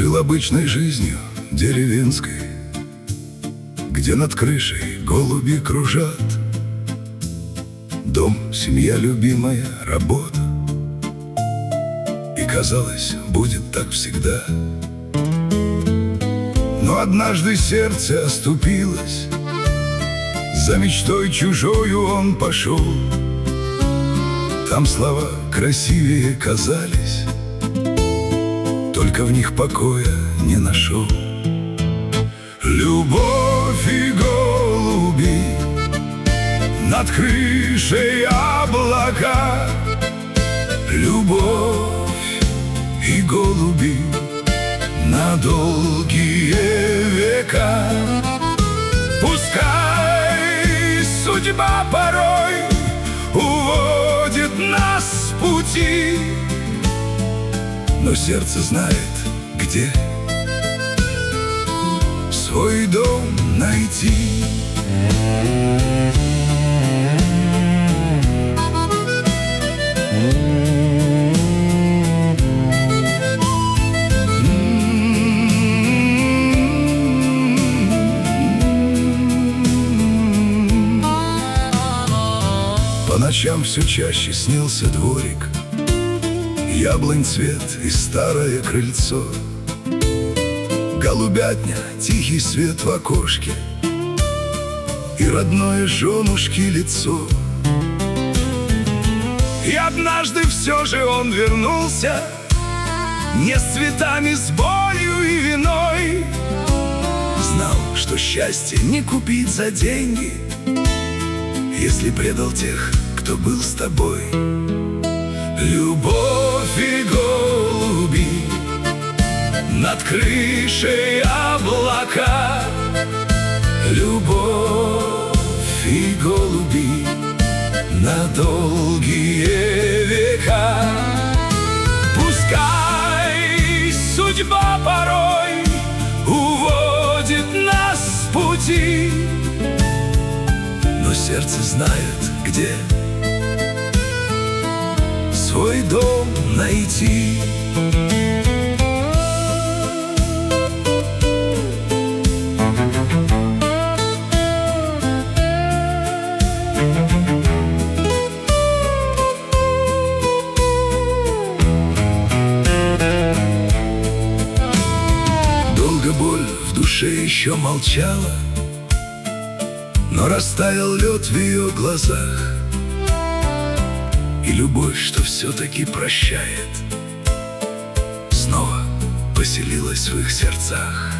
Жил обычной жизнью деревенской, где над крышей голуби кружат. Дом, семья любимая, работа. И казалось, будет так всегда. Но однажды сердце оступилось, за мечтой чужою он пошел. Там слова красивее казались, только в них покоя не нашел. Любовь и голуби, над крышей облака. Любовь и голуби на долгие века. Пускай судьба порой уводит нас с пути, но сердце знает, где свой дом найти. По ночам все чаще снился дворик, яблонь цвет и старое крыльцо, голубятня, тихий свет в окошке и родное женушки лицо. И однажды все же он вернулся, не с цветами, с болью и виной. Знал, что счастье не купить за деньги, если предал тех, кто был с тобой. Любовь и голуби, над крышей облака. Любовь и голуби на долгие века. Пускай судьба порой уводит нас с пути, но сердце знает, где свой дом найти. Долго боль в душе еще молчала, но растаял лед в ее глазах. И любовь, что все-таки прощает, снова поселилась в их сердцах.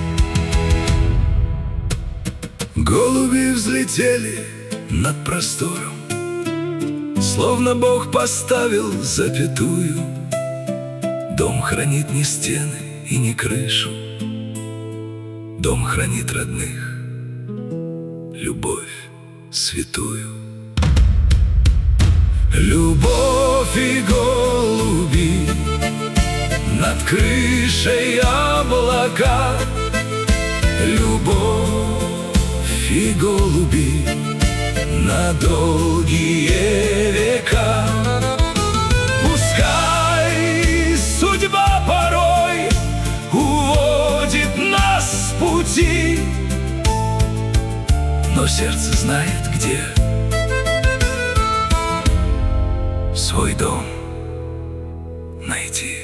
Голуби взлетели над простором, словно Бог поставил запятую. Дом хранит не стены и не крышу, дом хранит родных, любовь святую. Любовь и голуби, над крышей облака. Любовь и голуби на долгие века. Пускай судьба порой уводит нас с пути, но сердце знает, где свой дом найти.